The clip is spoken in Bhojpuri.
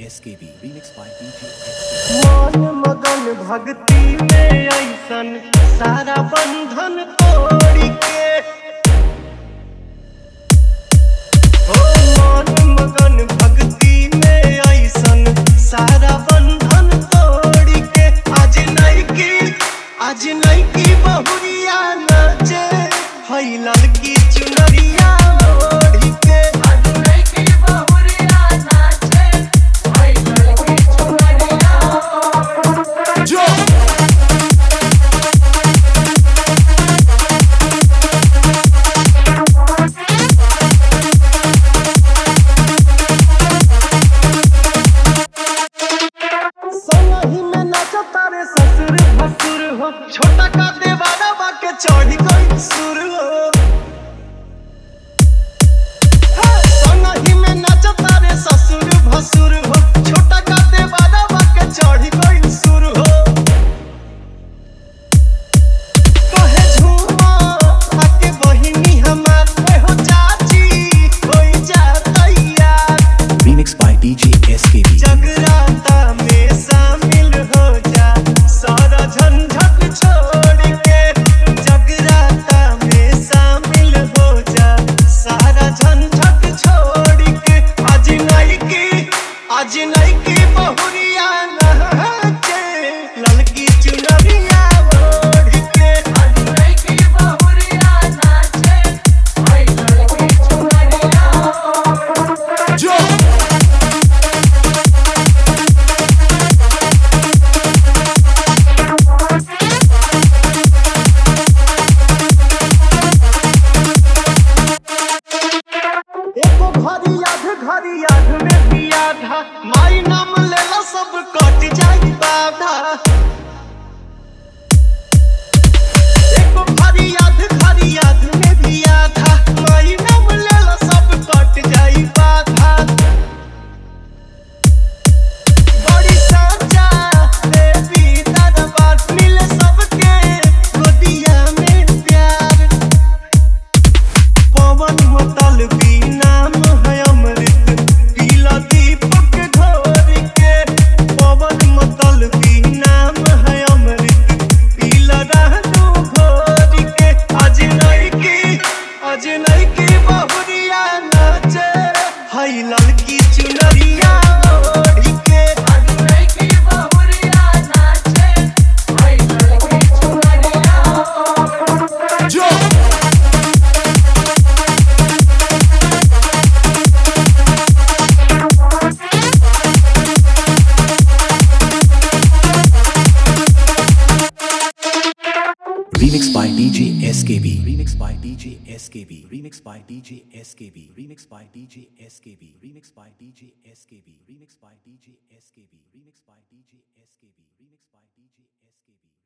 SKB remix by DJ SKB। मन मगन भक्ति में ऐसन सारा बंधन तोड़ के हो मन मगन भक्ति में ऐसन सारा बंधन तोड़ के आज नहीं की बहुरिया नाचे हई लड़की चुनरिया ओढ़ के तारे ससुर भसुर हो छोटा का देवारा बाके चढ़ी गई सुर हो संगही में नाच तारे ससुर भसुर हो छोटा का देवारा बाके चढ़ी गई सुर हो कहे झूमा आके बहिनी हमार हो चाची कोई जाता यार remix by DJ SKB। जगराता में शामिल हो जा सारा झंझट छोड़ के जगराता में शामिल हो जा सारा झंझट छोड़ के आज नहीं की बहुरिया नाचे लड़की चुनरिया ओढ़ के आज नहीं की बहुरिया नाचे ओए लड़की चुनरिया जो घरी याद में पिया था माई नाम लेला सब कट जाई बाधा एको घरी याद में पिया था माई नाम लेला सब कट जाई बाधा बड़ी साजा देवी दरबार मिले सबके गोदिया में प्यार पवन मतलबी नाम है अमृत पीला दीपक घोर के पवन मतलबी नाम है अमृत पीला रहनु घोर के आज नहीं की बहुरिया नाचे हई लड़की चुनरिया ओढ़ के आज नहीं की बहुरिया नाचे हई लड़की चुनरिया जो Remix by DJ SKB remix by DJ SKB remix by DJ SKB remix by DJ SKB remix by DJ SKB remix by DJ SKB remix by DJ SKB remix by DJ SKB